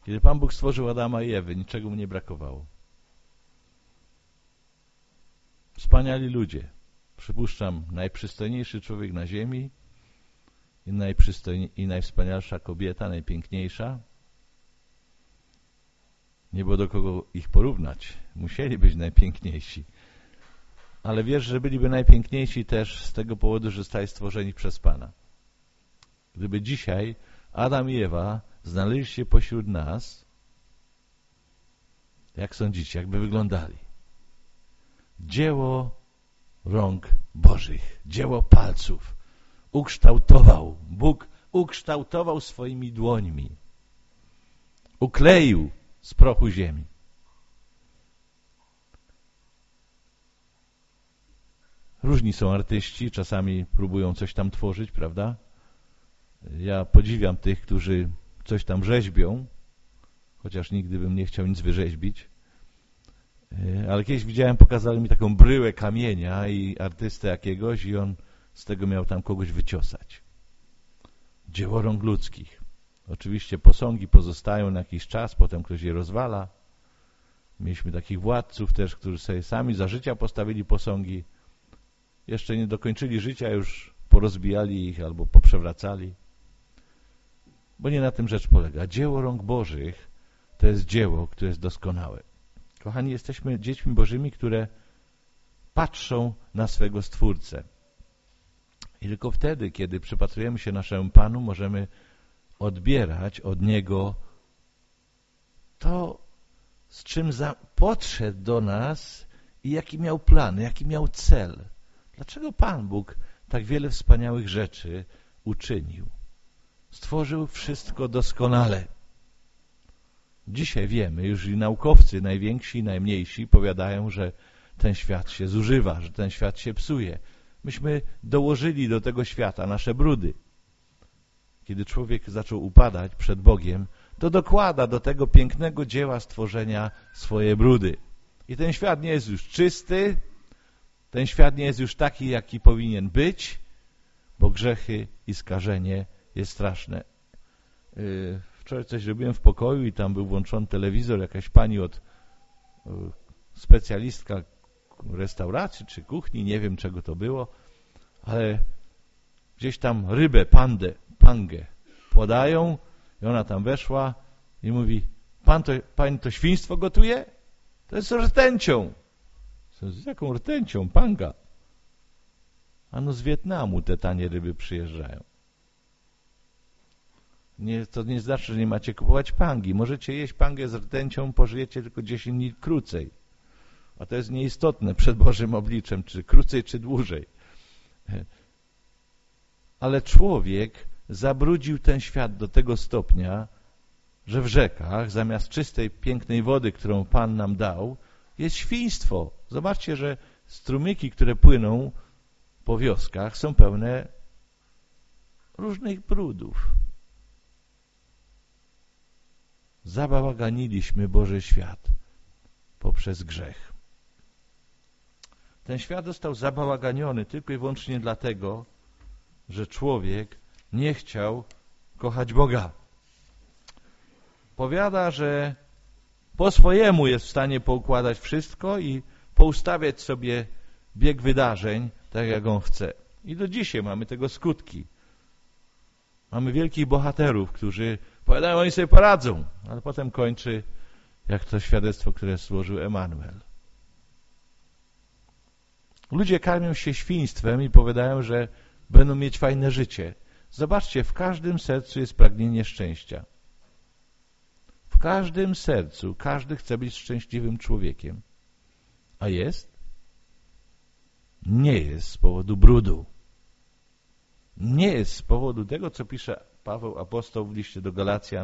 Kiedy Pan Bóg stworzył Adama i Ewę, niczego mu nie brakowało. Wspaniali ludzie. Przypuszczam, najprzystojniejszy człowiek na ziemi i najwspanialsza kobieta, najpiękniejsza. Nie było do kogo ich porównać. Musieli być najpiękniejsi. Ale wiesz, że byliby najpiękniejsi też z tego powodu, że zostali stworzeni przez Pana. Gdyby dzisiaj Adam i Ewa znaleźli się pośród nas, jak sądzicie, jakby wyglądali? Dzieło rąk Bożych, dzieło palców. Bóg ukształtował swoimi dłońmi. Ukleił z prochu ziemi. Różni są artyści, czasami próbują coś tam tworzyć, prawda? Ja podziwiam tych, którzy coś tam rzeźbią, chociaż nigdy bym nie chciał nic wyrzeźbić. Ale kiedyś widziałem, pokazali mi taką bryłę kamienia i artystę jakiegoś i on z tego miał tam kogoś wyciosać. Dzieło rąk ludzkich. Oczywiście posągi pozostają na jakiś czas, potem ktoś je rozwala. Mieliśmy takich władców też, którzy sobie sami za życia postawili posągi. Jeszcze nie dokończyli życia, już porozbijali ich albo poprzewracali. Bo nie na tym rzecz polega. Dzieło rąk Bożych to jest dzieło, które jest doskonałe. Kochani, jesteśmy dziećmi Bożymi, które patrzą na swego Stwórcę. I tylko wtedy, kiedy przypatrujemy się naszemu Panu, możemy odbierać od Niego to, z czym podszedł do nas i jaki miał plan, jaki miał cel. Dlaczego Pan Bóg tak wiele wspaniałych rzeczy uczynił? Stworzył wszystko doskonale. Dzisiaj wiemy, już i naukowcy, najwięksi i najmniejsi, powiadają, że ten świat się zużywa, że ten świat się psuje. Myśmy dołożyli do tego świata nasze brudy. Kiedy człowiek zaczął upadać przed Bogiem, to dokłada do tego pięknego dzieła stworzenia swoje brudy. I ten świat nie jest już czysty, ten świat nie jest już taki, jaki powinien być, bo grzechy i skażenie jest straszne. Wczoraj coś robiłem w pokoju i tam był włączony telewizor, jakaś pani specjalistka restauracji czy kuchni, nie wiem czego to było, ale gdzieś tam rybę, pangę podają i ona tam weszła i mówi: pani to świństwo gotuje? To jest rtęcią. Z jaką rtęcią? Panga. Ano z Wietnamu te tanie ryby przyjeżdżają. To nie znaczy, że nie macie kupować pangi. Możecie jeść pangę z rtęcią, pożyjecie tylko 10 dni krócej. A to jest nieistotne przed Bożym obliczem, czy krócej, czy dłużej. Ale człowiek zabrudził ten świat do tego stopnia, że w rzekach zamiast czystej, pięknej wody, którą Pan nam dał, jest świństwo. Zobaczcie, że strumyki, które płyną po wioskach, są pełne różnych brudów. Zabałaganiliśmy Boży świat poprzez grzech. Ten świat został zabałaganiony tylko i wyłącznie dlatego, że człowiek nie chciał kochać Boga. Powiada, że po swojemu jest w stanie poukładać wszystko i poustawiać sobie bieg wydarzeń tak, jak on chce. I do dzisiaj mamy tego skutki. Mamy wielkich bohaterów, którzy powiadają, oni sobie poradzą, ale potem kończy jak to świadectwo, które złożył Emanuel. Ludzie karmią się świństwem i powiadają, że będą mieć fajne życie. Zobaczcie, w każdym sercu jest pragnienie szczęścia. W każdym sercu każdy chce być szczęśliwym człowiekiem. A jest? Nie jest z powodu brudu. Nie jest z powodu tego, co pisze Paweł apostoł w liście do Galacjan,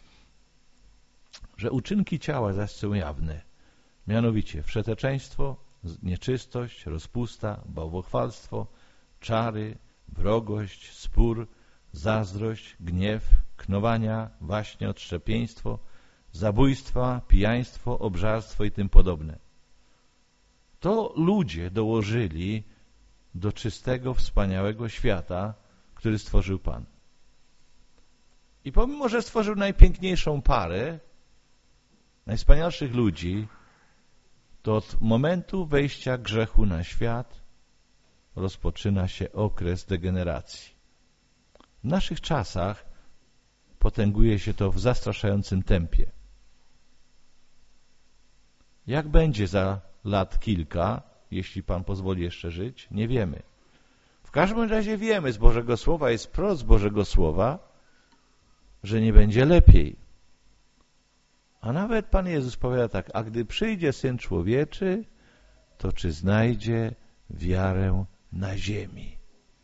że uczynki ciała zaś są jawne. Mianowicie wszeteczeństwo, nieczystość, rozpusta, bałwochwalstwo, czary, wrogość, spór, zazdrość, gniew, knowania, waśnie, odszczepieństwo, zabójstwa, pijaństwo, obżarstwo i tym podobne. To ludzie dołożyli do czystego, wspaniałego świata, który stworzył Pan. I pomimo, że stworzył najpiękniejszą parę, najwspanialszych ludzi, to od momentu wejścia grzechu na świat rozpoczyna się okres degeneracji. W naszych czasach potęguje się to w zastraszającym tempie. Jak będzie za lat kilka, jeśli Pan pozwoli jeszcze żyć, nie wiemy. W każdym razie wiemy z Bożego Słowa, jest wprost z Bożego Słowa, że nie będzie lepiej. A nawet Pan Jezus powiada tak, a gdy przyjdzie Syn Człowieczy, to czy znajdzie wiarę na ziemi?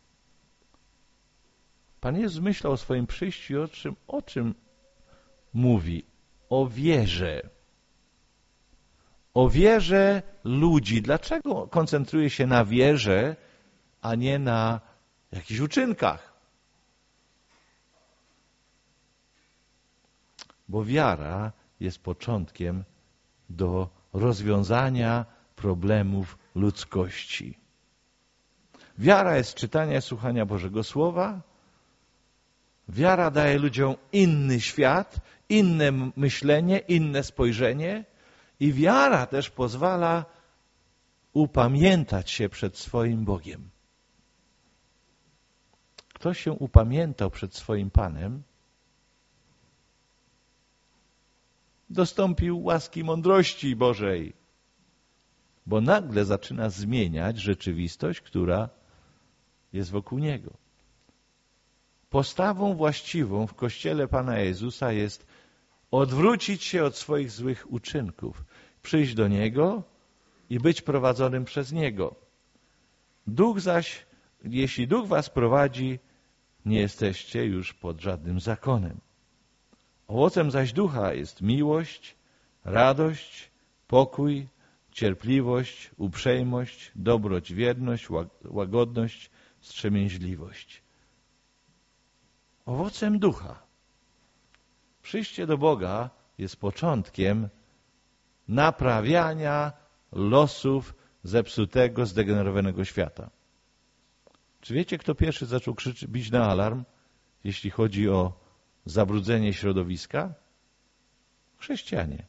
Pan Jezus myślał o swoim przyjściu i o czym mówi? O wierze. O wierze ludzi. Dlaczego koncentruje się na wierze, a nie na jakichś uczynkach? Bo wiara jest początkiem do rozwiązania problemów ludzkości. Wiara jest czytania i słuchania Bożego Słowa. Wiara daje ludziom inny świat, inne myślenie, inne spojrzenie i wiara też pozwala upamiętać się przed swoim Bogiem. Kto się upamiętał przed swoim Panem, dostąpił łaski mądrości Bożej, bo nagle zaczyna zmieniać rzeczywistość, która jest wokół niego. Postawą właściwą w Kościele Pana Jezusa jest odwrócić się od swoich złych uczynków, przyjść do Niego i być prowadzonym przez Niego. Duch zaś, jeśli Duch was prowadzi, nie jesteście już pod żadnym zakonem. Owocem zaś Ducha jest miłość, radość, pokój, cierpliwość, uprzejmość, dobroć, wierność, łagodność, wstrzemięźliwość. Owocem Ducha. Przyjście do Boga jest początkiem naprawiania losów zepsutego, zdegenerowanego świata. Czy wiecie, kto pierwszy zaczął bić na alarm, jeśli chodzi o zabrudzenie środowiska? Chrześcijanie.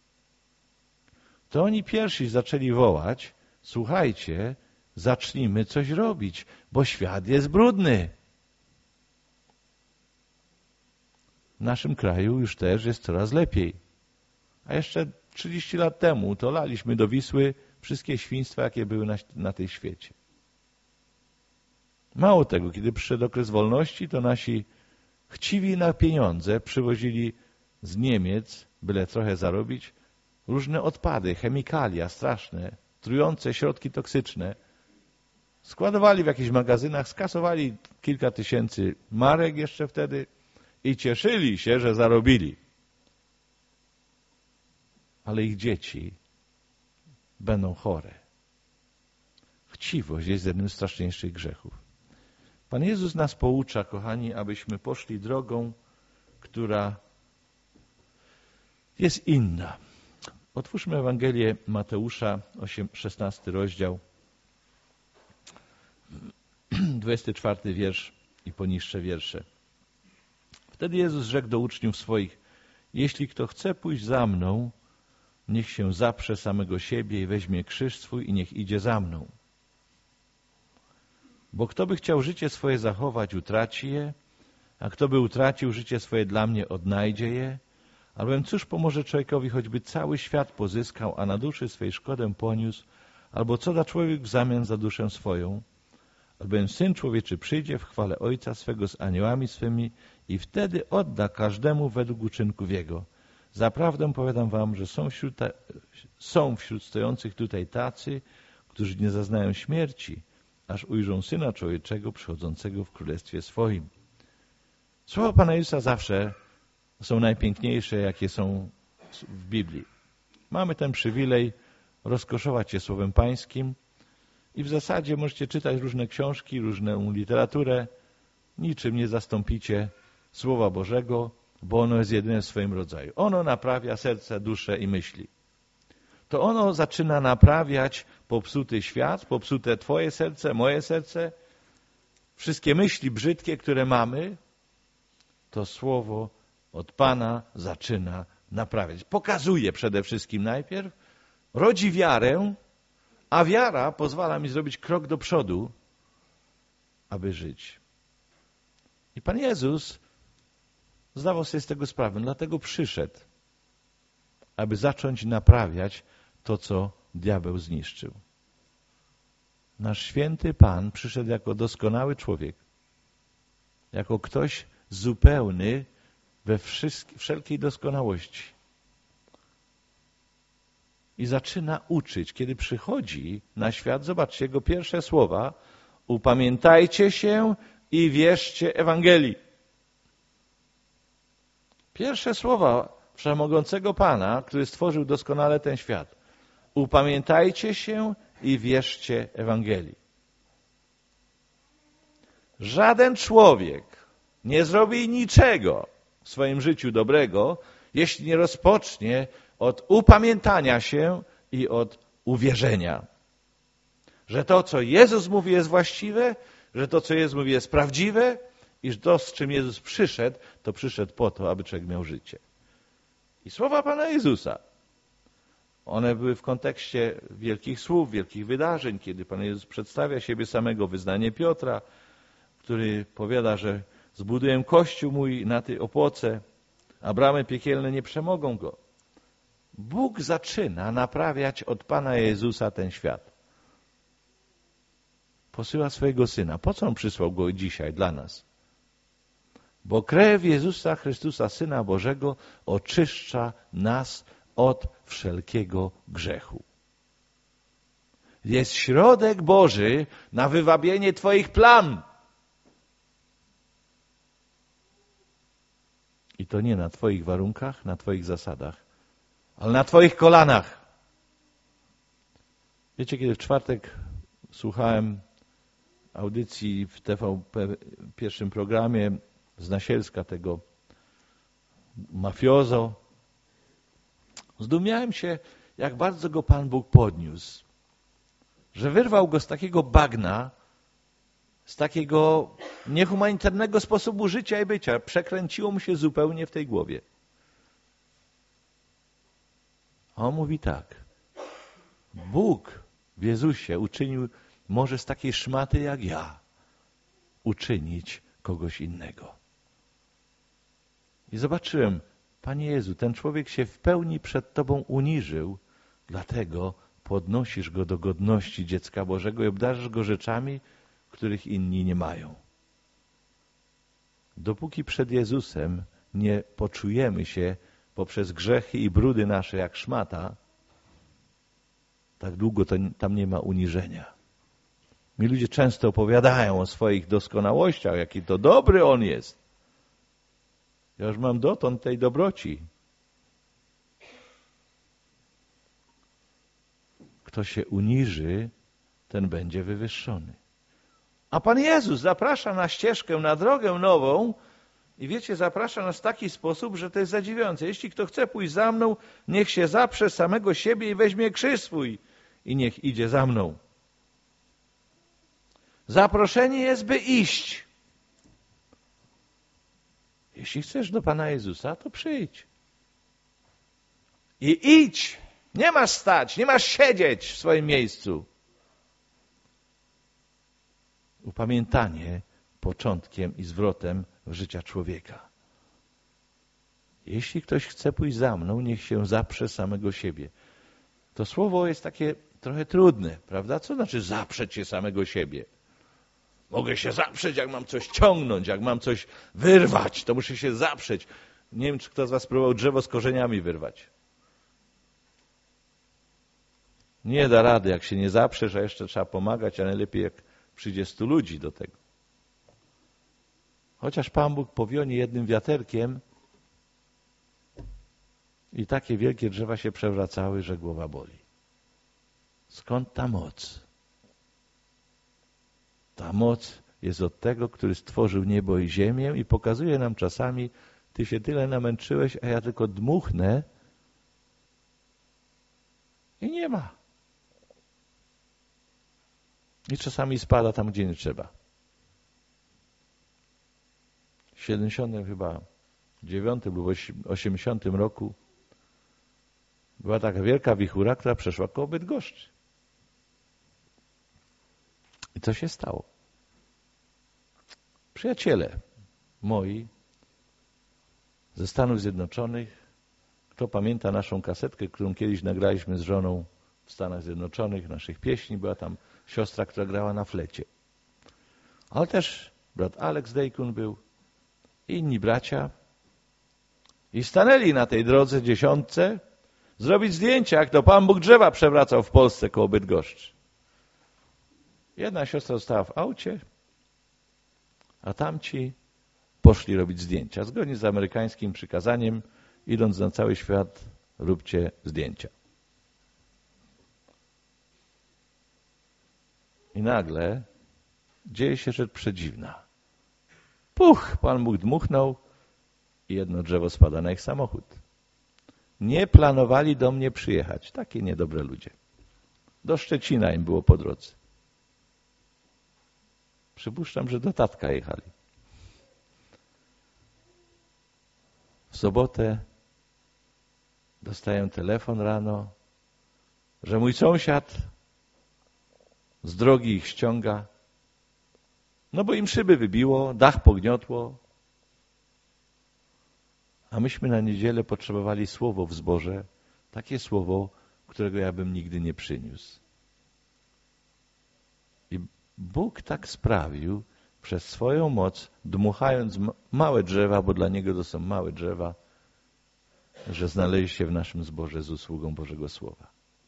To oni pierwsi zaczęli wołać, słuchajcie, zacznijmy coś robić, bo świat jest brudny. W naszym kraju już też jest coraz lepiej. A jeszcze 30 lat temu to laliśmy do Wisły wszystkie świństwa, jakie były na tej świecie. Mało tego, kiedy przyszedł okres wolności, to nasi chciwi na pieniądze przywozili z Niemiec, byle trochę zarobić, różne odpady, chemikalia straszne, trujące środki toksyczne. Składowali w jakichś magazynach, skasowali kilka tysięcy marek jeszcze wtedy i cieszyli się, że zarobili. Ale ich dzieci będą chore. Chciwość jest jednym z straszniejszych grzechów. Pan Jezus nas poucza, kochani, abyśmy poszli drogą, która jest inna. Otwórzmy Ewangelię Mateusza, 16 rozdział, 24 wiersz i poniższe wiersze. Wtedy Jezus rzekł do uczniów swoich, jeśli kto chce pójść za mną, niech się zaprze samego siebie i weźmie krzyż swój i niech idzie za mną. Bo kto by chciał życie swoje zachować, utraci je, a kto by utracił życie swoje dla mnie, odnajdzie je. Albowiem cóż pomoże człowiekowi, choćby cały świat pozyskał, a na duszy swej szkodę poniósł, albo co da człowiek w zamian za duszę swoją? Albowiem Syn Człowieczy przyjdzie w chwale Ojca swego z aniołami swymi i wtedy odda każdemu według uczynków jego. Zaprawdę powiadam wam, że są wśród stojących tutaj tacy, którzy nie zaznają śmierci, aż ujrzą Syna Człowieczego przychodzącego w Królestwie swoim. Słowa Pana Jezusa zawsze są najpiękniejsze, jakie są w Biblii. Mamy ten przywilej rozkoszować się Słowem Pańskim i w zasadzie możecie czytać różne książki, różną literaturę. Niczym nie zastąpicie Słowa Bożego, bo ono jest jedyne w swoim rodzaju. Ono naprawia serce, duszę i myśli. To ono zaczyna naprawiać popsuty świat, popsute twoje serce, moje serce, wszystkie myśli brzydkie, które mamy to słowo od Pana zaczyna naprawiać. Pokazuje przede wszystkim najpierw, rodzi wiarę, a wiara pozwala mi zrobić krok do przodu, aby żyć. I Pan Jezus zdawał sobie z tego sprawę, dlatego przyszedł, aby zacząć naprawiać to, co diabeł zniszczył. Nasz święty Pan przyszedł jako doskonały człowiek, jako ktoś zupełny we wszelkiej doskonałości. I zaczyna uczyć. Kiedy przychodzi na świat, zobaczcie jego pierwsze słowa: upamiętajcie się i wierzcie Ewangelii. Pierwsze słowa Wszechmogącego Pana, który stworzył doskonale ten świat. Upamiętajcie się i wierzcie Ewangelii. Żaden człowiek nie zrobi niczego w swoim życiu dobrego, jeśli nie rozpocznie od upamiętania się i od uwierzenia. Że to, co Jezus mówi, jest właściwe, że to, co Jezus mówi, jest prawdziwe i że to, z czym Jezus przyszedł, to przyszedł po to, aby człowiek miał życie. I słowa Pana Jezusa, one były w kontekście wielkich słów, wielkich wydarzeń, kiedy Pan Jezus przedstawia siebie samego, wyznanie Piotra, który powiada, że zbuduję Kościół mój na tej opoce, a bramy piekielne nie przemogą go. Bóg zaczyna naprawiać od Pana Jezusa ten świat. Posyła swojego Syna. Po co On przysłał Go dzisiaj dla nas? Bo krew Jezusa Chrystusa, Syna Bożego, oczyszcza nas od wszelkiego grzechu. Jest środek Boży na wywabienie Twoich plam. I to nie na Twoich warunkach, na Twoich zasadach, ale na Twoich kolanach. Wiecie, kiedy w czwartek słuchałem audycji w TVP, pierwszym programie z Nasielska, tego mafiozo, zdumiałem się, jak bardzo go Pan Bóg podniósł. Że wyrwał go z takiego bagna, z takiego niehumanitarnego sposobu życia i bycia. Przekręciło mu się zupełnie w tej głowie. A on mówi tak: Bóg w Jezusie uczynił, może z takiej szmaty jak ja, uczynić kogoś innego. I zobaczyłem, Panie Jezu, ten człowiek się w pełni przed Tobą uniżył, dlatego podnosisz go do godności dziecka Bożego i obdarzasz go rzeczami, których inni nie mają. Dopóki przed Jezusem nie poczujemy się poprzez grzechy i brudy nasze jak szmata, tak długo tam nie ma uniżenia. Mi ludzie często opowiadają o swoich doskonałościach, jaki to dobry on jest. Ja już mam dotąd tej dobroci. Kto się uniży, ten będzie wywyższony. A Pan Jezus zaprasza na ścieżkę, na drogę nową i wiecie, zaprasza nas w taki sposób, że to jest zadziwiające. Jeśli kto chce pójść za mną, niech się zaprze samego siebie i weźmie krzyż swój i niech idzie za mną. Zaproszenie jest, by iść. Jeśli chcesz do Pana Jezusa, to przyjdź. I idź. Nie masz stać, nie masz siedzieć w swoim miejscu. Upamiętanie początkiem i zwrotem życia człowieka. Jeśli ktoś chce pójść za mną, niech się zaprze samego siebie. To słowo jest takie trochę trudne, prawda? Co znaczy zaprzeć się samego siebie? Mogę się zaprzeć, jak mam coś ciągnąć, jak mam coś wyrwać, to muszę się zaprzeć. Nie wiem, czy kto z was próbował drzewo z korzeniami wyrwać. Nie da rady, jak się nie zaprzesz, a jeszcze trzeba pomagać, a najlepiej jak przyjdzie 100 ludzi do tego. Chociaż Pan Bóg powionie jednym wiaterkiem i takie wielkie drzewa się przewracały, że głowa boli. Skąd ta moc? Ta moc jest od tego, który stworzył niebo i ziemię i pokazuje nam czasami, ty się tyle namęczyłeś, a ja tylko dmuchnę i nie ma. I czasami spada tam, gdzie nie trzeba. w 70 chyba 9 lub 80 roku była taka wielka wichura, która przeszła koło Bydgoszczy. I co się stało? Przyjaciele moi ze Stanów Zjednoczonych, kto pamięta naszą kasetkę, którą kiedyś nagraliśmy z żoną w Stanach Zjednoczonych, naszych pieśni, była tam siostra, która grała na flecie. Ale też brat Alex Dejkun był i inni bracia i stanęli na tej drodze 10 zrobić zdjęcia, jak to Pan Bóg drzewa przewracał w Polsce koło Bydgoszczy. Jedna siostra została w aucie, a tamci poszli robić zdjęcia. Zgodnie z amerykańskim przykazaniem, idąc na cały świat, róbcie zdjęcia. I nagle dzieje się rzecz przedziwna. Puch! Pan Bóg dmuchnął i jedno drzewo spada na ich samochód. Nie planowali do mnie przyjechać. Takie niedobre ludzie. Do Szczecina im było po drodze. Przypuszczam, że do tatka jechali. W sobotę dostaję telefon rano, że mój sąsiad z drogi ich ściąga, no bo im szyby wybiło, dach pogniotło, a myśmy na niedzielę potrzebowali słowo w zborze, takie słowo, którego ja bym nigdy nie przyniósł. I Bóg tak sprawił, przez swoją moc, dmuchając małe drzewa, bo dla Niego to są małe drzewa, że znaleźli się w naszym zborze z usługą Bożego Słowa.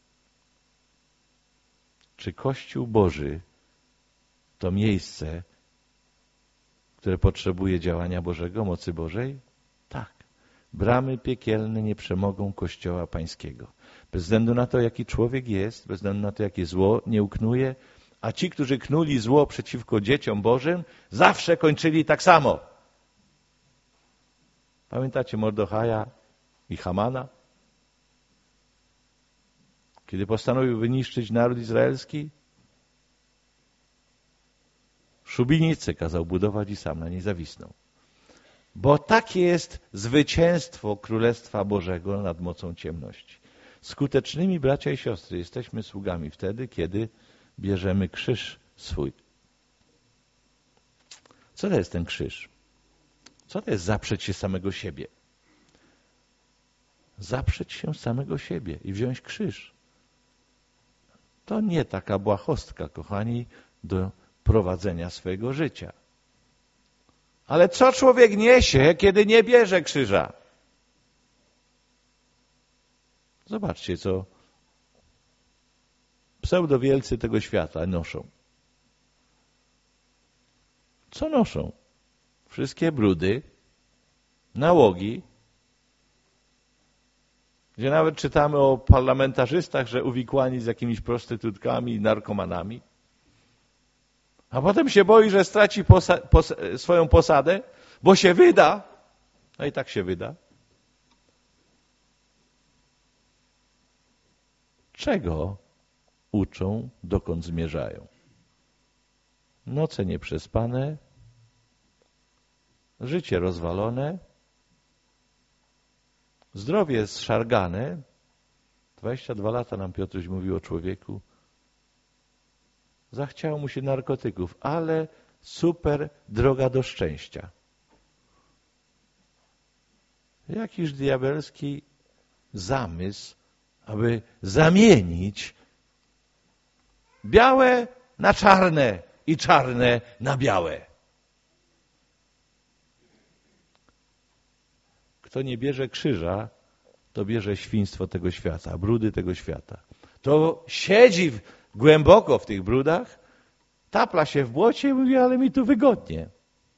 Czy Kościół Boży to miejsce, które potrzebuje działania Bożego, mocy Bożej? Tak. Bramy piekielne nie przemogą Kościoła Pańskiego. Bez względu na to, jaki człowiek jest, bez względu na to, jakie zło nie uknuje, a ci, którzy knuli zło przeciwko dzieciom Bożym, zawsze kończyli tak samo. Pamiętacie Mordechaja i Hamana? Kiedy postanowił wyniszczyć naród izraelski, szubienicę kazał budować i sam na niej zawisnął. Bo takie jest zwycięstwo Królestwa Bożego nad mocą ciemności. Skutecznymi, bracia i siostry, jesteśmy sługami wtedy, kiedy bierzemy krzyż swój. Co to jest ten krzyż? Co to jest zaprzeć się samego siebie? Zaprzeć się samego siebie i wziąć krzyż. To nie taka błahostka, kochani, do prowadzenia swojego życia. Ale co człowiek niesie, kiedy nie bierze krzyża? Zobaczcie, co pseudowielcy tego świata noszą. Co noszą? Wszystkie brudy, nałogi, gdzie nawet czytamy o parlamentarzystach, że uwikłani z jakimiś prostytutkami i narkomanami. A potem się boi, że straci swoją posadę, bo się wyda. No i tak się wyda. Czego uczą, dokąd zmierzają? Noce nieprzespane, życie rozwalone, zdrowie zszargane. 22 lata nam Piotruś mówił o człowieku. Zachciało mu się narkotyków, ale super droga do szczęścia. Jakiż diabelski zamysł, aby zamienić białe na czarne i czarne na białe. Kto nie bierze krzyża, to bierze świństwo tego świata, brudy tego świata. To siedzi głęboko w tych brudach, tapla się w błocie i mówi, ale mi tu wygodnie.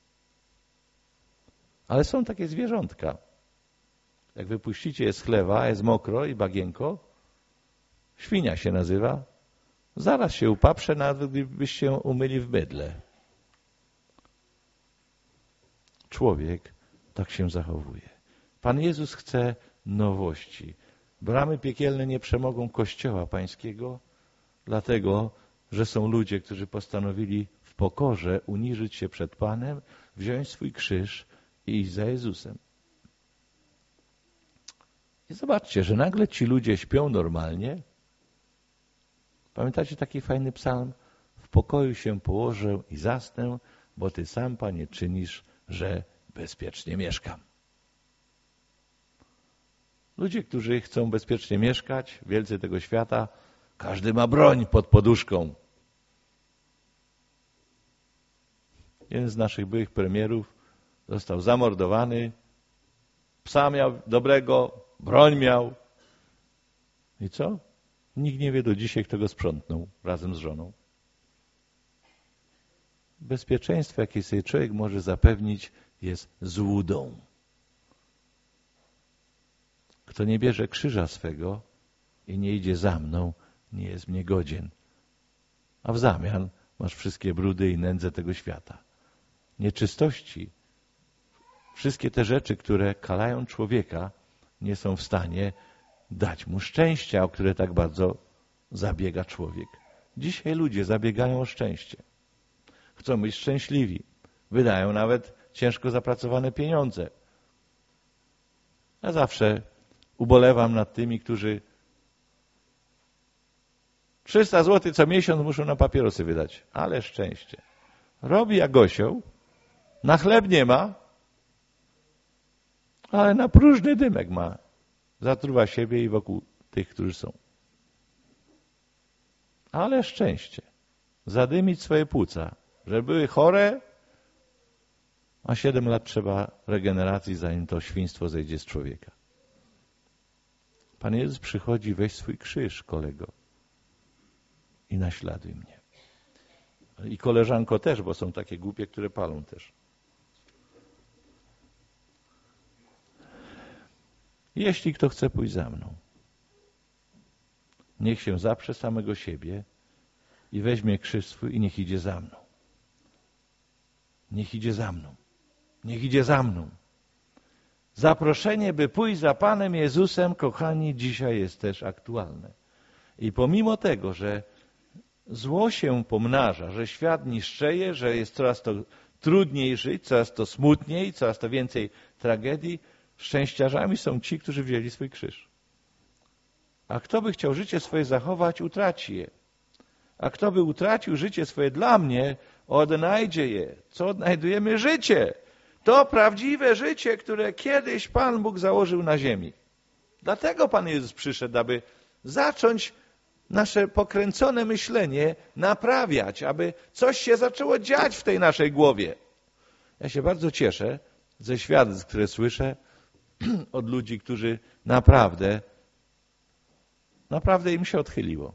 Ale są takie zwierzątka. Jak wypuścicie je z chlewa, jest mokro i bagienko, świnia się nazywa, zaraz się upaprze, nawet gdybyście się umyli w bydle. Człowiek tak się zachowuje. Pan Jezus chce nowości. Bramy piekielne nie przemogą Kościoła Pańskiego, dlatego, że są ludzie, którzy postanowili w pokorze uniżyć się przed Panem, wziąć swój krzyż i iść za Jezusem. I zobaczcie, że nagle ci ludzie śpią normalnie. Pamiętacie taki fajny psalm? W pokoju się położę i zasnę, bo Ty sam, Panie, czynisz, że bezpiecznie mieszkam. Ludzie, którzy chcą bezpiecznie mieszkać, wielcy tego świata, każdy ma broń pod poduszką. Jeden z naszych byłych premierów został zamordowany, psa miał dobrego, broń miał. I co? Nikt nie wie do dzisiaj, kto go sprzątnął razem z żoną. Bezpieczeństwo, jakie sobie człowiek może zapewnić, jest złudą. Kto nie bierze krzyża swego i nie idzie za mną, nie jest mnie godzien. A w zamian masz wszystkie brudy i nędzę tego świata. Nieczystości, wszystkie te rzeczy, które kalają człowieka, nie są w stanie dać mu szczęścia, o które tak bardzo zabiega człowiek. Dzisiaj ludzie zabiegają o szczęście. Chcą być szczęśliwi. Wydają nawet ciężko zapracowane pieniądze. Ja zawsze ubolewam nad tymi, którzy 300 zł co miesiąc muszą na papierosy wydać. Ale szczęście. Robi jak osioł, na chleb nie ma, ale na próżny dymek ma. Zatruwa siebie i wokół tych, którzy są. Ale szczęście. Zadymić swoje płuca, że były chore, a 7 lat trzeba regeneracji, zanim to świństwo zejdzie z człowieka. Pan Jezus przychodzi, weź swój krzyż, kolego, i naśladuj mnie. I koleżanko też, bo są takie głupie, które palą też. Jeśli kto chce pójść za mną, niech się zaprze samego siebie i weźmie krzyż swój i niech idzie za mną. Niech idzie za mną. Niech idzie za mną. Zaproszenie, by pójść za Panem Jezusem, kochani, dzisiaj jest też aktualne. I pomimo tego, że zło się pomnaża, że świat niszczeje, że jest coraz to trudniej żyć, coraz to smutniej, coraz to więcej tragedii, szczęściarzami są ci, którzy wzięli swój krzyż. A kto by chciał życie swoje zachować, utraci je. A kto by utracił życie swoje dla mnie, odnajdzie je. Co odnajdujemy? Życie. To prawdziwe życie, które kiedyś Pan Bóg założył na ziemi. Dlatego Pan Jezus przyszedł, aby zacząć nasze pokręcone myślenie naprawiać, aby coś się zaczęło dziać w tej naszej głowie. Ja się bardzo cieszę ze świadectw, które słyszę od ludzi, którzy naprawdę im się odchyliło.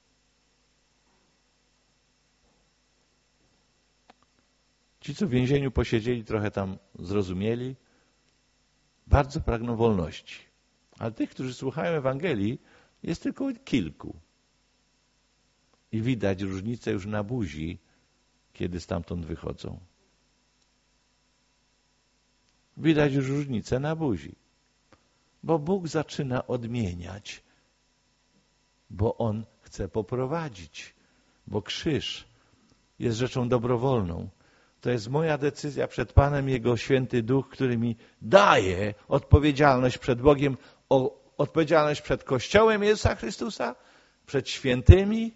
Ci, co w więzieniu posiedzieli, trochę tam zrozumieli, bardzo pragną wolności. Ale tych, którzy słuchają Ewangelii, jest tylko kilku. I widać różnicę już na buzi, kiedy stamtąd wychodzą. Widać już różnicę na buzi. Bo Bóg zaczyna odmieniać. Bo On chce poprowadzić. Bo krzyż jest rzeczą dobrowolną. To jest moja decyzja przed Panem, Jego Święty Duch, który mi daje odpowiedzialność przed Bogiem, odpowiedzialność przed Kościołem Jezusa Chrystusa, przed świętymi.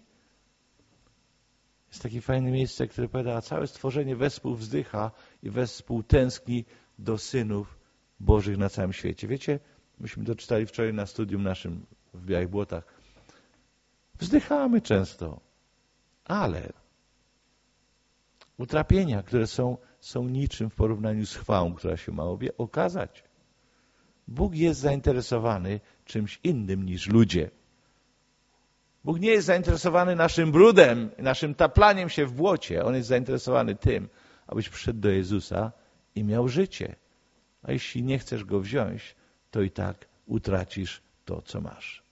Jest takie fajne miejsce, które powiada, a całe stworzenie wespół wzdycha i wespół tęskni do synów Bożych na całym świecie. Wiecie, myśmy to czytali wczoraj na studium naszym w Białych Błotach. Wzdychamy często, ale utrapienia, które są niczym w porównaniu z chwałą, która się ma okazać. Bóg jest zainteresowany czymś innym niż ludzie. Bóg nie jest zainteresowany naszym brudem, naszym taplaniem się w błocie. On jest zainteresowany tym, abyś przyszedł do Jezusa i miał życie. A jeśli nie chcesz Go wziąć, to i tak utracisz to, co masz.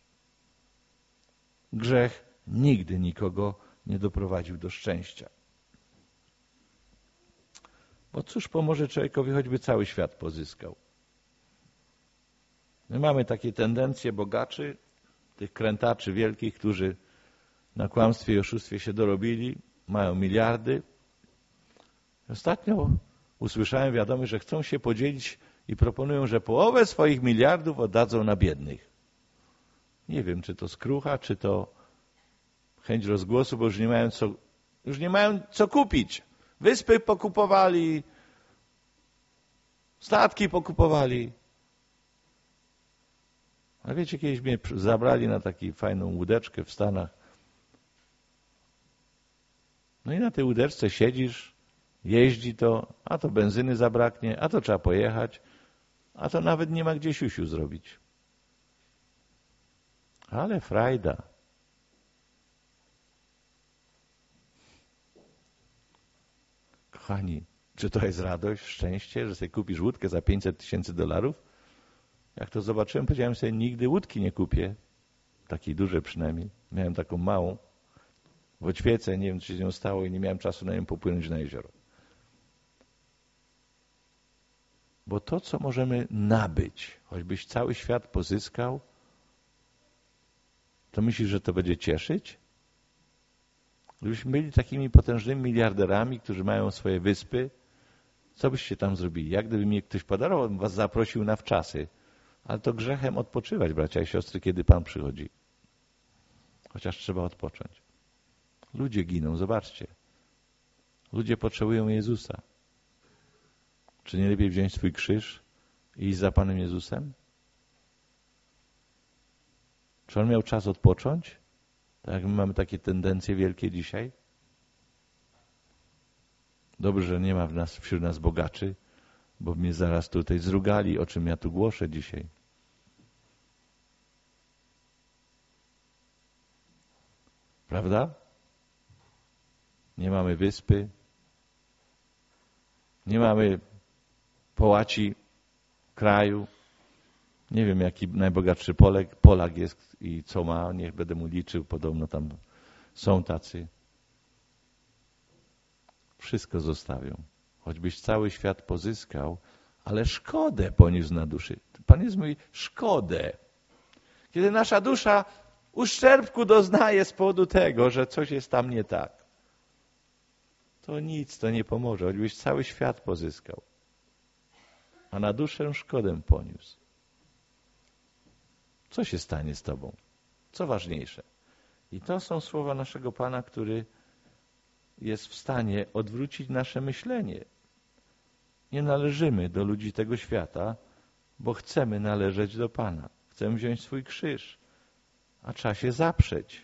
Grzech nigdy nikogo nie doprowadził do szczęścia. Bo cóż pomoże człowiekowi, choćby cały świat pozyskał? My mamy takie tendencje bogaczy, tych krętaczy wielkich, którzy na kłamstwie i oszustwie się dorobili, mają miliardy. Ostatnio usłyszałem wiadomość, że chcą się podzielić i proponują, że połowę swoich miliardów oddadzą na biednych. Nie wiem, czy to skrucha, czy to chęć rozgłosu, bo już nie mają co kupić. Wyspy pokupowali, statki pokupowali. A wiecie, kiedyś mnie zabrali na taką fajną łódeczkę w Stanach. No i na tej łódeczce siedzisz, jeździ to, a to benzyny zabraknie, a to trzeba pojechać, a to nawet nie ma gdzie siusiu zrobić. Ale frajda. Kochani, czy to jest radość, szczęście, że sobie kupisz łódkę za $500,000? Jak to zobaczyłem, powiedziałem sobie, nigdy łódki nie kupię. Takiej dużej przynajmniej. Miałem taką małą. W Oćwiece, nie wiem, co się z nią stało i nie miałem czasu na nią popłynąć na jezioro. Bo to, co możemy nabyć, choćbyś cały świat pozyskał, to myślisz, że to będzie cieszyć? Gdybyśmy byli takimi potężnymi miliarderami, którzy mają swoje wyspy, co byście tam zrobili? Jak gdyby mnie ktoś podarował, was zaprosił na wczasy. Ale to grzechem odpoczywać, bracia i siostry, kiedy Pan przychodzi. Chociaż trzeba odpocząć. Ludzie giną, zobaczcie. Ludzie potrzebują Jezusa. Czy nie lepiej wziąć swój krzyż i iść za Panem Jezusem? Czy On miał czas odpocząć? Tak jak my mamy takie tendencje wielkie dzisiaj? Dobrze, że nie ma wśród nas bogaczy, bo mnie zaraz tutaj zrugali, o czym ja tu głoszę dzisiaj. Prawda? Nie mamy wyspy, nie mamy połaci kraju. Nie wiem, jaki najbogatszy Polak jest i co ma, niech będę mu liczył, podobno tam są tacy. Wszystko zostawią. Choćbyś cały świat pozyskał, ale szkodę poniósł na duszy. Pan Jezus mówi, szkodę. Kiedy nasza dusza uszczerbku doznaje z powodu tego, że coś jest tam nie tak, to nic to nie pomoże, choćbyś cały świat pozyskał. A na duszę szkodę poniósł. Co się stanie z tobą? Co ważniejsze? I to są słowa naszego Pana, który jest w stanie odwrócić nasze myślenie. Nie należymy do ludzi tego świata, bo chcemy należeć do Pana. Chcemy wziąć swój krzyż, a trzeba się zaprzeć.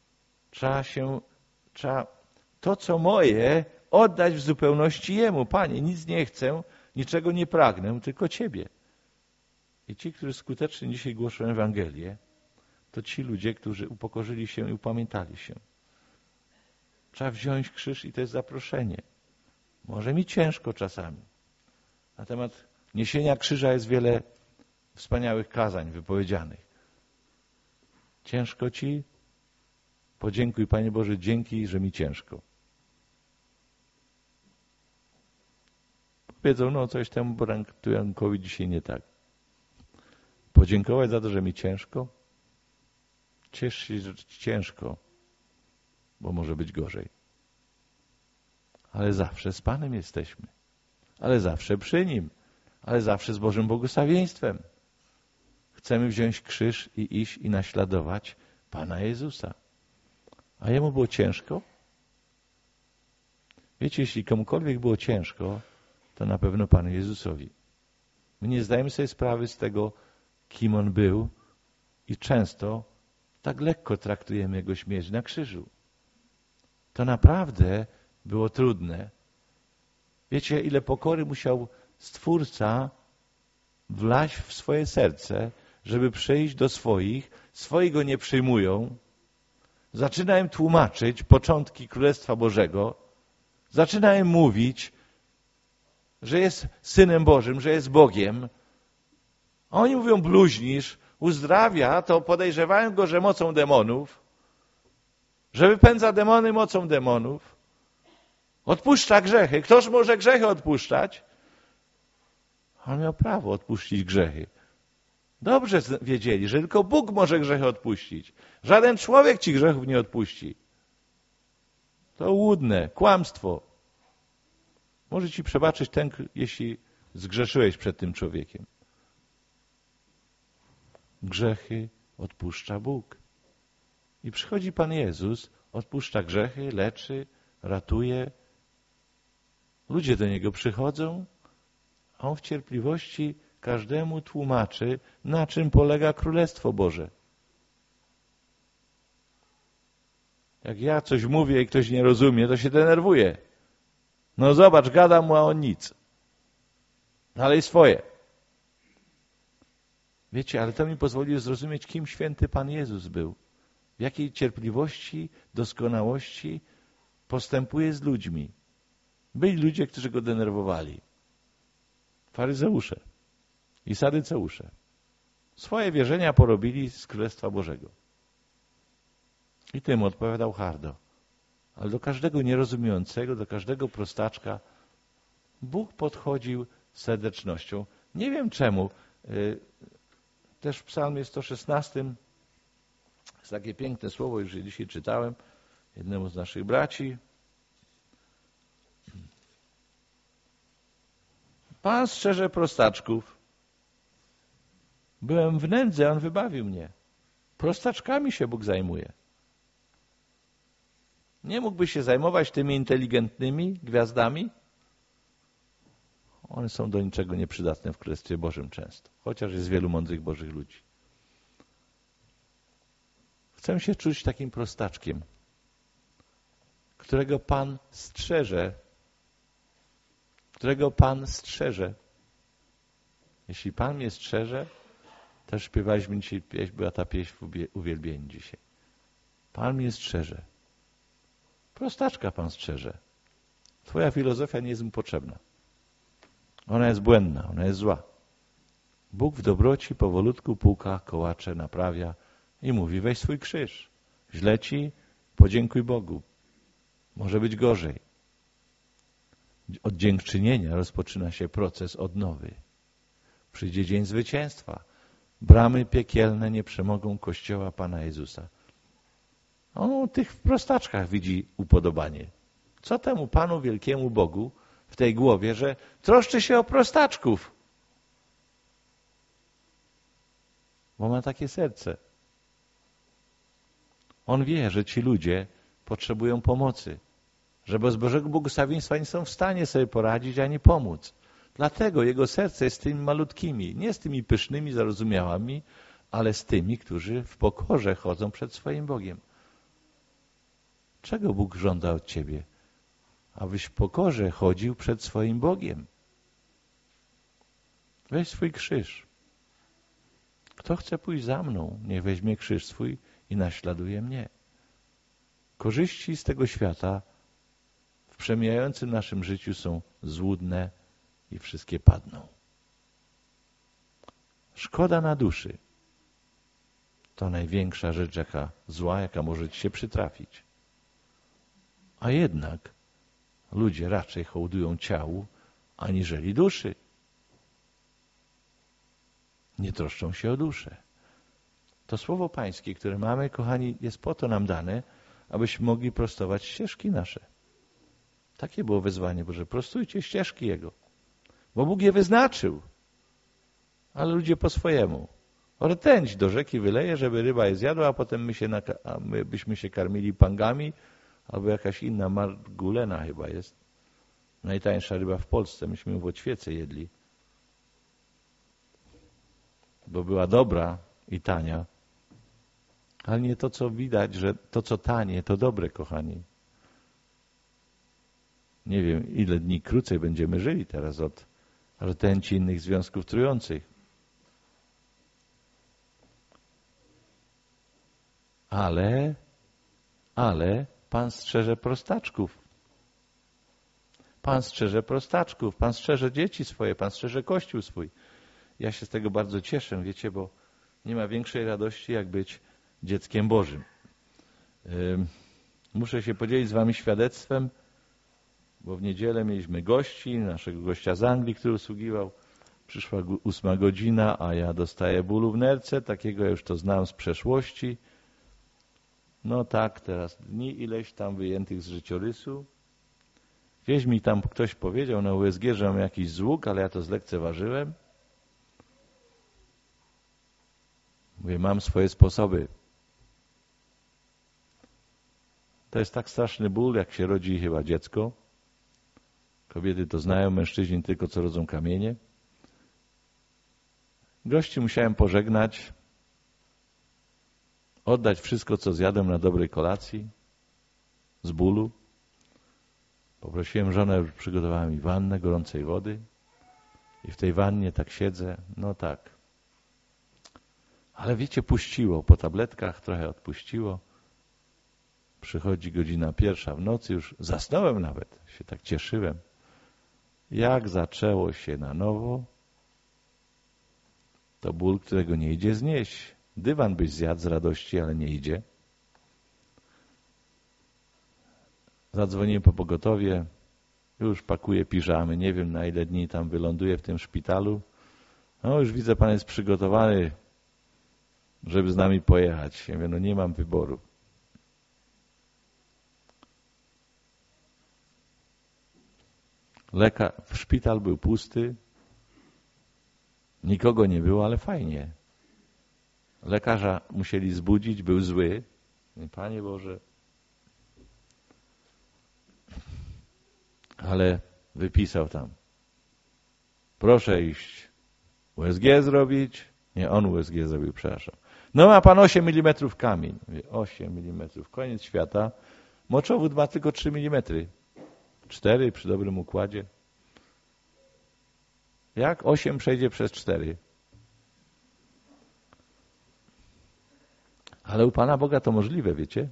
Trzeba to, co moje, oddać w zupełności Jemu. Panie, nic nie chcę, niczego nie pragnę, tylko Ciebie. I ci, którzy skutecznie dzisiaj głoszą Ewangelię, to ci ludzie, którzy upokorzyli się i upamiętali się. Trzeba wziąć krzyż i to jest zaproszenie. Może mi ciężko czasami. Na temat niesienia krzyża jest wiele wspaniałych kazań wypowiedzianych. Ciężko ci? Podziękuj, Panie Boże, dzięki, że mi ciężko. Powiedzą, no coś temu Jankowi dzisiaj nie tak. Podziękować za to, że mi ciężko? Ciesz się, że ci ciężko, bo może być gorzej. Ale zawsze z Panem jesteśmy. Ale zawsze przy Nim. Ale zawsze z Bożym błogosławieństwem. Chcemy wziąć krzyż i iść i naśladować Pana Jezusa. A Jemu było ciężko? Wiecie, jeśli komukolwiek było ciężko, to na pewno Panu Jezusowi. My nie zdajemy sobie sprawy z tego, kim On był i często tak lekko traktujemy Jego śmierć na krzyżu. To naprawdę było trudne. Wiecie, ile pokory musiał Stwórca wlać w swoje serce, żeby przyjść do swoich. Swoi Go nie przyjmują. Zaczyna im tłumaczyć początki Królestwa Bożego. Zaczyna im mówić, że jest Synem Bożym, że jest Bogiem. A oni mówią, bluźnisz, uzdrawia, to podejrzewają Go, że mocą demonów, że wypędza demony mocą demonów, odpuszcza grzechy. Ktoż może grzechy odpuszczać? On miał prawo odpuścić grzechy. Dobrze wiedzieli, że tylko Bóg może grzechy odpuścić. Żaden człowiek ci grzechów nie odpuści. To łudne, kłamstwo. Może ci przebaczyć ten, jeśli zgrzeszyłeś przed tym człowiekiem. Grzechy odpuszcza Bóg. I przychodzi Pan Jezus, odpuszcza grzechy, leczy, ratuje. Ludzie do Niego przychodzą, a On w cierpliwości każdemu tłumaczy, na czym polega Królestwo Boże. Jak ja coś mówię i ktoś nie rozumie, to się denerwuje. No zobacz, gadam mu, a on nic. Dalej swoje. Wiecie, ale to mi pozwoliło zrozumieć, kim święty Pan Jezus był. W jakiej cierpliwości, doskonałości postępuje z ludźmi. Byli ludzie, którzy Go denerwowali. Faryzeusze i sadyceusze. Swoje wierzenia porobili z Królestwa Bożego. I tym odpowiadał hardo. Ale do każdego nierozumiejącego, do każdego prostaczka Bóg podchodził z serdecznością. Nie wiem czemu. Też w psalmie 116 jest takie piękne słowo, już je dzisiaj czytałem jednemu z naszych braci. Pan strzeże prostaczków. Byłem w nędzy, a On wybawił mnie. Prostaczkami się Bóg zajmuje. Nie mógłby się zajmować tymi inteligentnymi gwiazdami? One są do niczego nieprzydatne w Królestwie Bożym często, chociaż jest wielu mądrych Bożych ludzi. Chcę się czuć takim prostaczkiem, którego Pan strzeże. Którego Pan strzeże. Jeśli Pan mnie strzeże, też śpiewaliśmy dzisiaj pieśń, była ta pieśń w uwielbieniu dzisiaj. Pan mnie strzeże. Prostaczka Pan strzeże. Twoja filozofia nie jest mu potrzebna. Ona jest błędna, ona jest zła. Bóg w dobroci powolutku puka, kołacze, naprawia i mówi: weź swój krzyż. Źle ci, podziękuj Bogu. Może być gorzej. Od dziękczynienia rozpoczyna się proces odnowy. Przyjdzie dzień zwycięstwa. Bramy piekielne nie przemogą Kościoła Pana Jezusa. On tych w prostaczkach widzi upodobanie. Co temu Panu wielkiemu Bogu w tej głowie, że troszczy się o prostaczków? Bo ma takie serce. On wie, że ci ludzie potrzebują pomocy, że bez Bożego błogosławieństwa nie są w stanie sobie poradzić ani pomóc. Dlatego jego serce jest z tymi malutkimi, nie z tymi pysznymi zarozumiałami, ale z tymi, którzy w pokorze chodzą przed swoim Bogiem. Czego Bóg żąda od ciebie? Abyś w pokorze chodził przed swoim Bogiem. Weź swój krzyż. Kto chce pójść za mną, niech weźmie krzyż swój i naśladuje mnie. Korzyści z tego świata w przemijającym naszym życiu są złudne i wszystkie padną. Szkoda na duszy to największa rzecz, jaka zła, jaka może ci się przytrafić. A jednak ludzie raczej hołdują ciału, aniżeli duszy. Nie troszczą się o duszę. To słowo Pańskie, które mamy, kochani, jest po to nam dane, abyśmy mogli prostować ścieżki nasze. Takie było wezwanie Boże. Prostujcie ścieżki Jego. Bo Bóg je wyznaczył. Ale ludzie po swojemu. Rtęć do rzeki wyleje, żeby ryba je zjadła, a potem my byśmy się karmili pangami, albo jakaś inna margulena chyba jest. Najtańsza ryba w Polsce. Myśmy ją w Oćwiece jedli. Bo była dobra i tania. Ale nie to, co widać, że to, co tanie, to dobre, kochani. Nie wiem, ile dni krócej będziemy żyli teraz od rtęci innych związków trujących. Ale Pan strzeże prostaczków. Pan strzeże prostaczków. Pan strzeże dzieci swoje. Pan strzeże Kościół swój. Ja się z tego bardzo cieszę, wiecie, bo nie ma większej radości, jak być dzieckiem Bożym. Muszę się podzielić z wami świadectwem, bo w niedzielę mieliśmy gości, naszego gościa z Anglii, który usługiwał. Przyszła 8 godzina, a ja dostaję bólu w nerce, takiego ja już to znam z przeszłości. No tak, teraz dni ileś tam wyjętych z życiorysu. Gdzieś mi tam ktoś powiedział na USG, że mam jakiś złóg, ale ja to zlekceważyłem. Mówię, mam swoje sposoby. To jest tak straszny ból, jak się rodzi chyba dziecko. Kobiety to znają, mężczyźni tylko co rodzą kamienie. Gości musiałem pożegnać, oddać wszystko, co zjadłem na dobrej kolacji, z bólu. Poprosiłem żonę, już przygotowała mi wannę gorącej wody i w tej wannie tak siedzę, no tak. Ale wiecie, puściło, po tabletkach trochę odpuściło. Przychodzi godzina 1 w nocy, już zasnąłem nawet, się tak cieszyłem. Jak zaczęło się na nowo, to ból, którego nie idzie znieść. Dywan byś zjadł z radości, ale nie idzie. Zadzwoniłem po pogotowie, już pakuję piżamy, nie wiem na ile dni tam wyląduję w tym szpitalu. No już widzę, pan jest przygotowany, żeby z nami pojechać. Ja mówię, no nie mam wyboru. Szpital był pusty, nikogo nie było, ale fajnie. Lekarza musieli zbudzić, był zły. Panie Boże. Ale wypisał tam. Proszę iść USG zrobić. Nie, on USG zrobił, przepraszam. No ma pan 8 mm kamień. Mówię, 8 mm, koniec świata. Moczowód ma tylko 3 mm. 4 przy dobrym układzie. Jak 8 przejdzie przez 4? Ale u Pana Boga to możliwe, wiecie?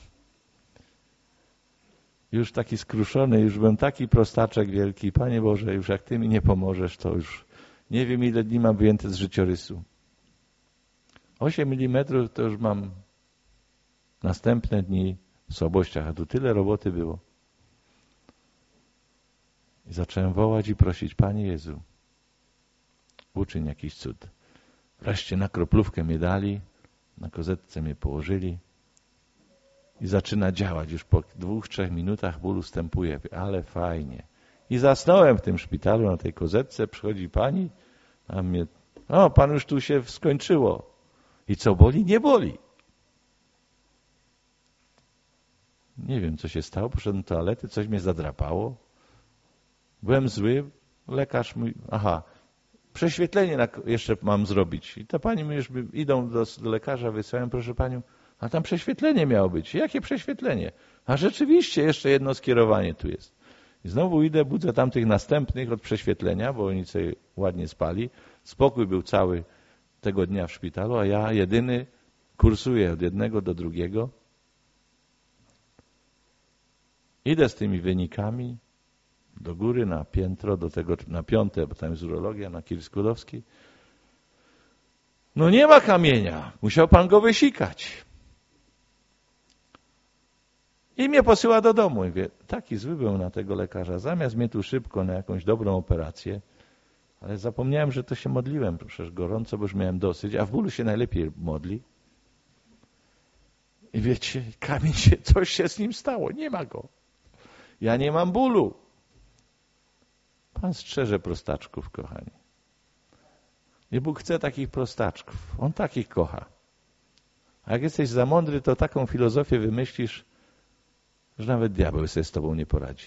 Już taki skruszony, już byłem taki prostaczek wielki. Panie Boże, już jak Ty mi nie pomożesz, to już nie wiem, ile dni mam wyjęte z życiorysu. 8 mm to już mam następne dni w słabościach, a tu tyle roboty było. I zacząłem wołać i prosić, Panie Jezu, uczyń jakiś cud. Wreszcie na kroplówkę mnie dali, na kozetce mnie położyli i zaczyna działać. Już po 2-3 minutach ból ustępuje, ale fajnie. I zasnąłem w tym szpitalu na tej kozetce, przychodzi pani, a mnie, o, pan już tu się skończyło. I co, boli? Nie boli. Nie wiem, co się stało, poszedłem do toalety, coś mnie zadrapało. Byłem zły, lekarz mówi, aha, prześwietlenie jeszcze mam zrobić. I to pani mi już idą do lekarza, wysyłają, proszę panią, a tam prześwietlenie miało być. Jakie prześwietlenie? A rzeczywiście jeszcze jedno skierowanie tu jest. I znowu idę, budzę tamtych następnych od prześwietlenia, bo oni sobie ładnie spali. Spokój był cały tego dnia w szpitalu, a ja jedyny kursuję od jednego do drugiego. Idę z tymi wynikami do góry, na piętro, do tego, na 5, bo tam jest urologia, na Kil-Skłodowskiej. No nie ma kamienia. Musiał pan go wysikać. I mnie posyła do domu. I mówię, taki zły byłem na tego lekarza. Zamiast mnie tu szybko na jakąś dobrą operację, ale zapomniałem, że to się modliłem. Przecież gorąco, bo już miałem dosyć, a w bólu się najlepiej modli. I wiecie, kamień coś się z nim stało. Nie ma go. Ja nie mam bólu. Pan strzeże prostaczków, kochani. I Bóg chce takich prostaczków. On takich kocha. A jak jesteś za mądry, to taką filozofię wymyślisz, że nawet diabeł sobie z tobą nie poradzi.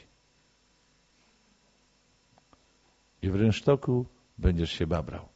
I w rynsztoku będziesz się babrał.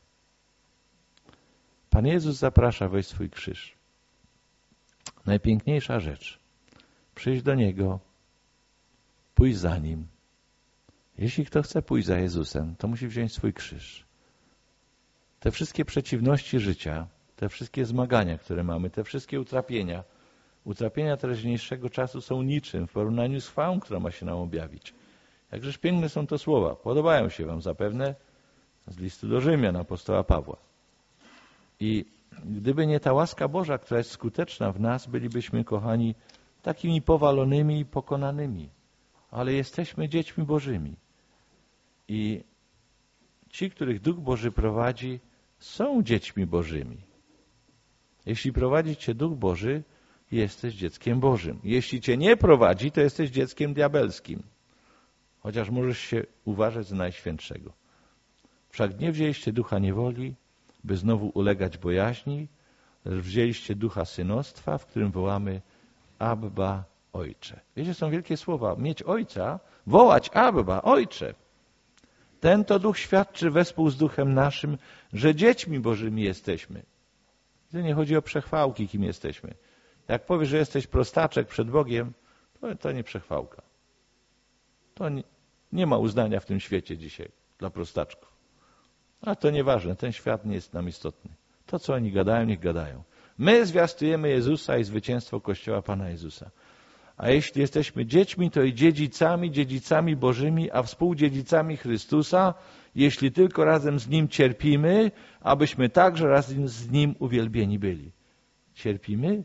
Pan Jezus zaprasza, weź swój krzyż. Najpiękniejsza rzecz. Przyjść do Niego, pójść za Nim. Jeśli kto chce pójść za Jezusem, to musi wziąć swój krzyż. Te wszystkie przeciwności życia, te wszystkie zmagania, które mamy, te wszystkie utrapienia teraźniejszego czasu są niczym w porównaniu z chwałą, która ma się nam objawić. Jakżeż piękne są to słowa. Podobają się wam zapewne z listu do Rzymian apostoła Pawła. I gdyby nie ta łaska Boża, która jest skuteczna w nas, bylibyśmy, kochani, takimi powalonymi i pokonanymi. Ale jesteśmy dziećmi Bożymi. I ci, których Duch Boży prowadzi, są dziećmi Bożymi. Jeśli prowadzi cię Duch Boży, jesteś dzieckiem Bożym. Jeśli cię nie prowadzi, to jesteś dzieckiem diabelskim. chociaż możesz się uważać za najświętszego. Wszak nie wzięliście ducha niewoli, by znowu ulegać bojaźni, lecz wzięliście ducha synostwa, w którym wołamy Abba, Ojcze. Wiecie, są wielkie słowa. Mieć Ojca, wołać Abba, Ojcze. Ten to duch świadczy wespół z duchem naszym, że dziećmi Bożymi jesteśmy. To nie chodzi o przechwałki, kim jesteśmy. Jak powiesz, że jesteś prostaczek przed Bogiem, to nie przechwałka. To nie ma uznania w tym świecie dzisiaj dla prostaczków. A to nieważne, ten świat nie jest nam istotny. To, co oni gadają, niech gadają. My zwiastujemy Jezusa i zwycięstwo Kościoła Pana Jezusa. A jeśli jesteśmy dziećmi, to i dziedzicami Bożymi, a współdziedzicami Chrystusa, jeśli tylko razem z Nim cierpimy, abyśmy także razem z Nim uwielbieni byli. Cierpimy?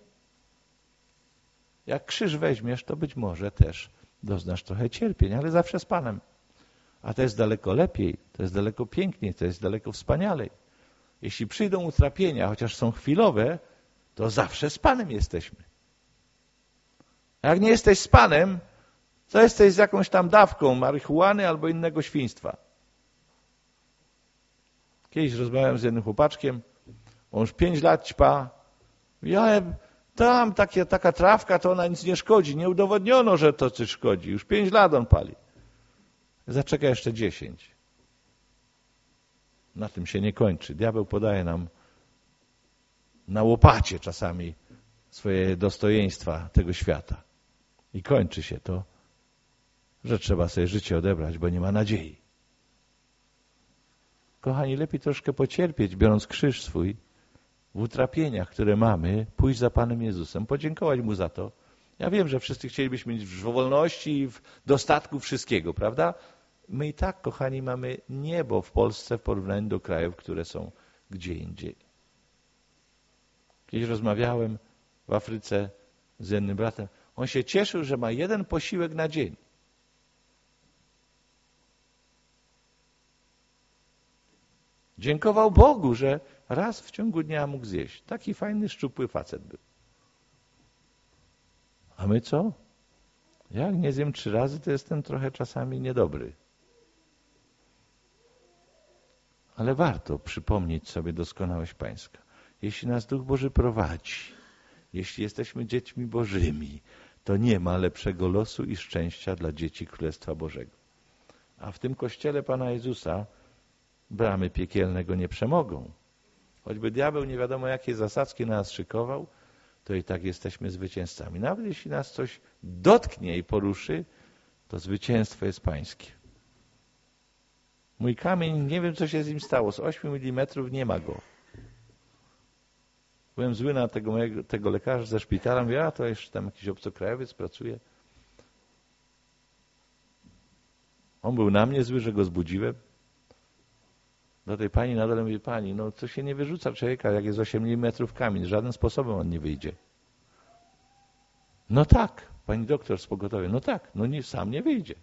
Jak krzyż weźmiesz, to być może też doznasz trochę cierpień, ale zawsze z Panem. A to jest daleko lepiej, to jest daleko piękniej, to jest daleko wspanialej. Jeśli przyjdą utrapienia, chociaż są chwilowe, to zawsze z Panem jesteśmy. A jak nie jesteś z Panem, to jesteś z jakąś tam dawką marihuany albo innego świństwa. Kiedyś rozmawiałem z jednym chłopaczkiem, on już 5 lat ćpa. Ale tam taka trawka, to ona nic nie szkodzi. Nie udowodniono, że to coś szkodzi. Już 5 lat on pali. Zaczeka jeszcze 10. Na tym się nie kończy. Diabeł podaje nam na łopacie czasami swoje dostojeństwa tego świata. I kończy się to, że trzeba sobie życie odebrać, bo nie ma nadziei. Kochani, lepiej troszkę pocierpieć, biorąc krzyż swój, w utrapieniach, które mamy, pójść za Panem Jezusem, podziękować Mu za to. Ja wiem, że wszyscy chcielibyśmy mieć w wolności i w dostatku wszystkiego, prawda? My i tak, kochani, mamy niebo w Polsce w porównaniu do krajów, które są gdzie indziej. Kiedyś rozmawiałem w Afryce z jednym bratem. On się cieszył, że ma 1 posiłek na dzień. Dziękował Bogu, że raz w ciągu dnia mógł zjeść. Taki fajny, szczupły facet był. A my co? Jak nie zjem 3 razy, to jestem trochę czasami niedobry. Ale warto przypomnieć sobie doskonałość Pańska. Jeśli nas Duch Boży prowadzi, jeśli jesteśmy dziećmi Bożymi, to nie ma lepszego losu i szczęścia dla dzieci Królestwa Bożego. A w tym Kościele Pana Jezusa bramy piekielne go nie przemogą. Choćby diabeł nie wiadomo jakie zasadzki na nas szykował, to i tak jesteśmy zwycięzcami. Nawet jeśli nas coś dotknie i poruszy, to zwycięstwo jest Pańskie. Mój kamień, nie wiem co się z nim stało, z 8 mm nie ma go. Byłem zły na tego lekarza ze szpitala, mówię, a to jeszcze tam jakiś obcokrajowiec pracuje. On był na mnie zły, że go zbudziłem. Do tej pani na dole mówi, pani, no to się nie wyrzuca człowieka, jak jest 8 mm kamień, żadnym sposobem on nie wyjdzie. No tak, pani doktor z pogotowia, no tak, no nie, sam nie wyjdzie.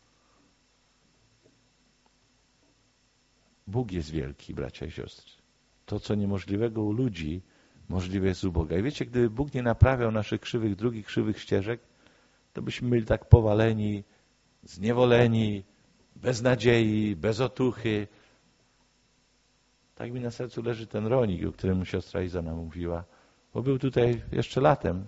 Bóg jest wielki, bracia i siostry. To, co niemożliwego u ludzi, możliwe jest u Boga. I wiecie, gdyby Bóg nie naprawiał naszych krzywych dróg i krzywych ścieżek, to byśmy byli tak powaleni, zniewoleni, bez nadziei, bez otuchy. Tak mi na sercu leży ten ronik, o którym siostra Iza nam mówiła, bo był tutaj jeszcze latem.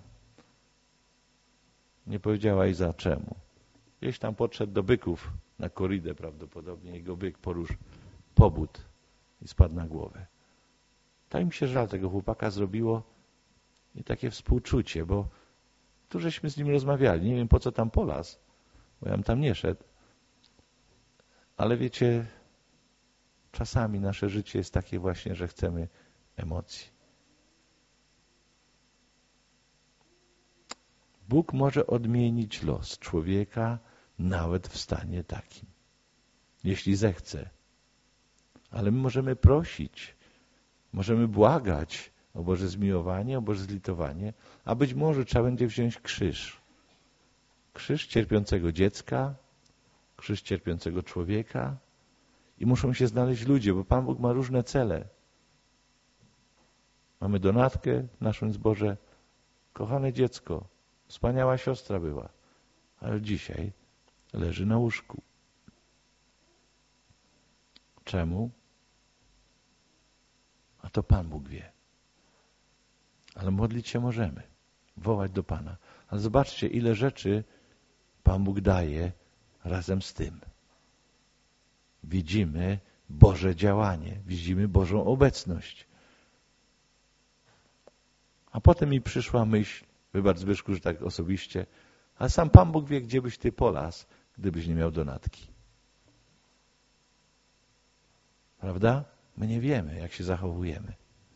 Nie powiedziała Iza czemu. Gdzieś tam podszedł do byków na korydę prawdopodobnie, jego byk pobudł i spadł na głowę. Tak mi się żal tego chłopaka zrobiło i takie współczucie, bo tu żeśmy z nim rozmawiali. Nie wiem po co tam polazł, bo ja bym tam nie szedł. Ale wiecie, czasami nasze życie jest takie właśnie, że chcemy emocji. Bóg może odmienić los człowieka nawet w stanie takim, jeśli zechce. Ale my możemy prosić, możemy błagać o Boże zmiłowanie, o Boże zlitowanie, a być może trzeba będzie wziąć krzyż. Krzyż cierpiącego dziecka, krzyż cierpiącego człowieka i muszą się znaleźć ludzie, bo Pan Bóg ma różne cele. Mamy Donatkę w naszym zborze, kochane dziecko, wspaniała siostra była, ale dzisiaj leży na łóżku. Czemu? A to Pan Bóg wie. Ale modlić się możemy, wołać do Pana. Ale zobaczcie, ile rzeczy Pan Bóg daje razem z tym. Widzimy Boże działanie, widzimy Bożą obecność. A potem mi przyszła myśl, wybacz Zbyszku, że tak osobiście, a sam Pan Bóg wie, gdzie byś ty polasł, gdybyś nie miał donatki. Prawda? My nie wiemy, jak się zachowujemy.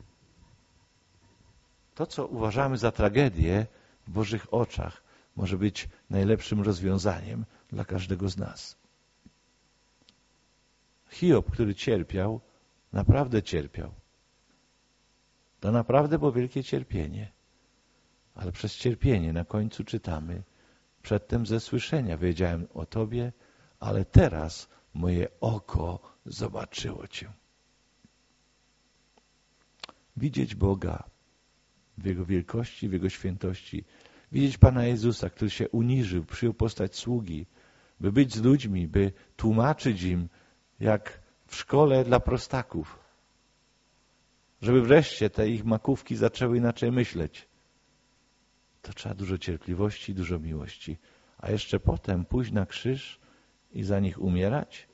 To, co uważamy za tragedię w Bożych oczach, może być najlepszym rozwiązaniem dla każdego z nas. Hiob, który cierpiał, naprawdę cierpiał. To naprawdę było wielkie cierpienie. Ale przez cierpienie na końcu czytamy: przedtem ze słyszenia wiedziałem o Tobie, ale teraz moje oko zobaczyło Cię. Widzieć Boga w Jego wielkości, w Jego świętości. Widzieć Pana Jezusa, który się uniżył, przyjął postać sługi, by być z ludźmi, by tłumaczyć im, jak w szkole dla prostaków. Żeby wreszcie te ich makówki zaczęły inaczej myśleć. To trzeba dużo cierpliwości, dużo miłości. A jeszcze potem pójść na krzyż i za nich umierać?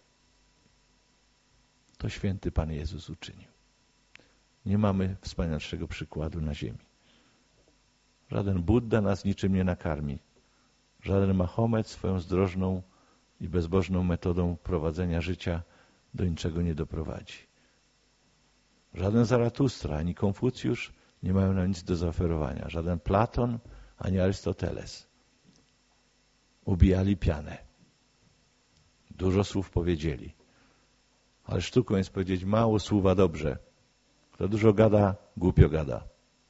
To święty Pan Jezus uczynił. Nie mamy wspanialszego przykładu na ziemi. Żaden Budda nas niczym nie nakarmi. Żaden Mahomet swoją zdrożną i bezbożną metodą prowadzenia życia do niczego nie doprowadzi. Żaden Zaratustra ani Konfucjusz nie mają nam nic do zaoferowania. Żaden Platon ani Arystoteles. Ubijali pianę. Dużo słów powiedzieli. Ale sztuką jest powiedzieć mało słowa dobrze. Kto dużo gada, głupio gada.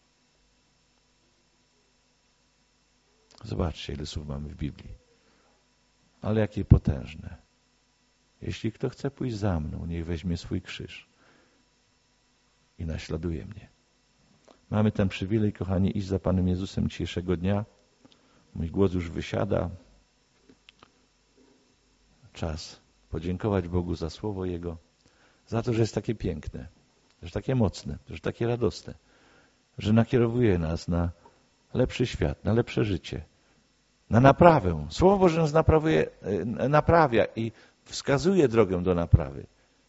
Zobaczcie, ile słów mamy w Biblii. Ale jakie potężne. Jeśli kto chce pójść za mną, niech weźmie swój krzyż i naśladuje mnie. Mamy ten przywilej, kochani, iść za Panem Jezusem dzisiejszego dnia. Mój głos już wysiada. Czas podziękować Bogu za słowo Jego, za to, że jest takie piękne, że jest takie mocne, że jest takie radosne, że nakierowuje nas na lepszy świat, na lepsze życie, na naprawę. Słowo Boże nas naprawia i wskazuje drogę do naprawy.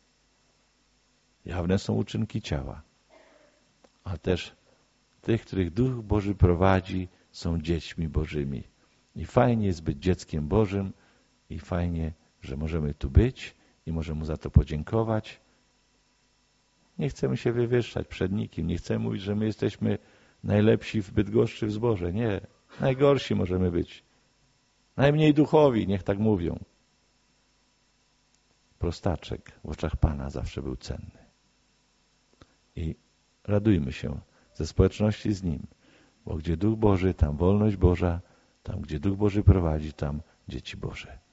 Jawne są uczynki ciała, a też tych, których Duch Boży prowadzi, są dziećmi Bożymi. I fajnie jest być dzieckiem Bożym i fajnie, że możemy tu być i możemy Mu za to podziękować. Nie chcemy się wywyższać przed nikim, nie chcemy mówić, że my jesteśmy najlepsi w Bydgoszczy w zborze. Nie, najgorsi możemy być. Najmniej duchowi, niech tak mówią. Prostaczek w oczach Pana zawsze był cenny. I radujmy się ze społeczności z Nim, bo gdzie Duch Boży, tam wolność Boża, tam gdzie Duch Boży prowadzi, tam dzieci Boże.